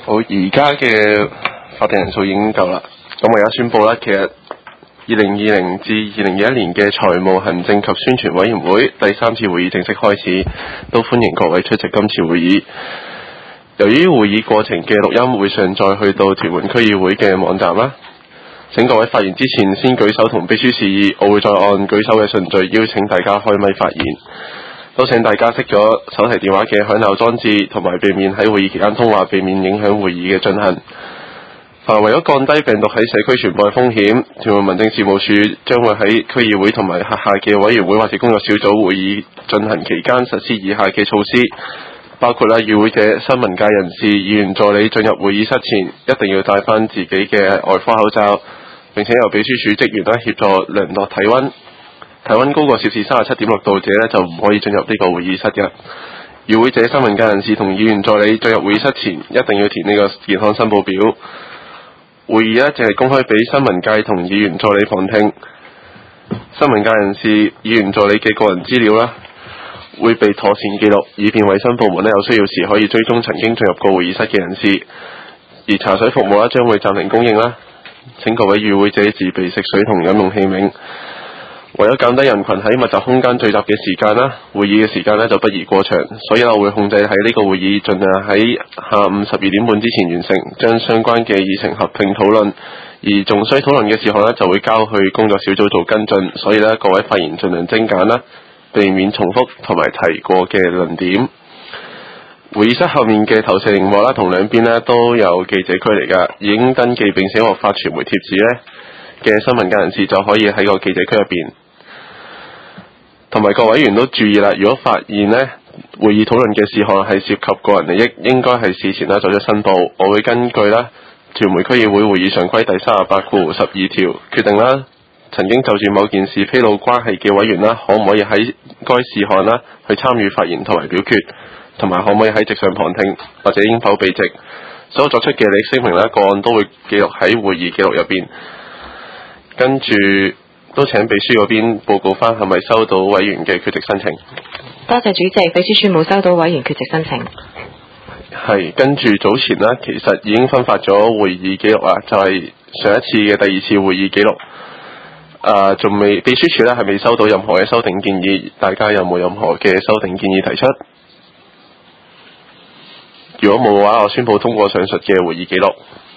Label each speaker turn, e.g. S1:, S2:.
S1: 好，而家嘅法定人數已經夠啦。咁我而家宣佈啦，其實2020至2021年嘅財務行政及宣傳委員會第3次會議正式開始，都歡迎各位出席今次會議。由於會議過程嘅錄音會上載去到屯門區議會嘅網站啦，請各位發言之前先舉手同秘書示意，我會再按舉手嘅順序邀請大家開咪發言。都請大家熄咗手提電話嘅響鬧裝置，同埋避免喺會議期間通話，避免影響會議嘅進行。為咗降低病毒喺社區傳播嘅風險，屯門民政事務處將會喺區議會同埋轄下嘅委員會或者工作小組會議進行期間實施以下嘅措施，包括與會者、新聞界人士、議員助理進入會議室前一定要戴翻自己嘅外科口罩，並且由秘書處職員協助量度體溫。體溫高過攝氏37.6度者就唔可以進入呢個會議室嘅。與會者、新聞界人士同議員助理進入會議室前一定要填呢個健康申報表。會議淨係公開俾新聞界同議員助理旁聽。新聞界人士、議員助理嘅個人資料會被妥善記錄，以便衛生部門有需要時可以追蹤曾經進入過會議室嘅人士。而茶水服務將會暫停供應啦。請各位與會者自備食水同飲用器皿。為咗減低人群喺密集空間聚集嘅時間會議嘅時間就不宜過長，所以我會控制喺呢個會議盡量喺下午12點半之前完成，將相關嘅議程合併討論，而仲需討論嘅事項就會交去工作小組做跟進，所以各位發言盡量精簡避免重複同埋提過嘅論點。會議室後面嘅投射螢幕同兩邊都有記者區嚟㗎，已經登記並且獲發傳媒貼紙嘅新聞界人士就可以喺個記者區入邊。同埋各委員都注意啦，如果發現會議討論嘅事項係涉及個人利益，應該係事前作出申報。我會根據屯門區議會會議常規第38.12條決定曾經就住某件事披露關係嘅委員可唔可以喺該事項去參與發言同埋表決，同埋可唔可以喺席上旁聽或者應否避席。所有作出嘅利益聲明個案都會記錄喺會議記錄入邊。跟住都請秘書嗰邊報告翻係咪收到委員嘅缺席申請。
S2: 多謝主席，秘書處冇收到委員缺席申請。
S1: 係，跟住早前其實已經分發咗會議記錄就係上一次嘅第2次會議記錄。仲未，秘書處係未收到任何嘅修訂建議，大家有冇任何嘅修訂建議提出？如果冇嘅話，我宣佈通過上述嘅會議記錄。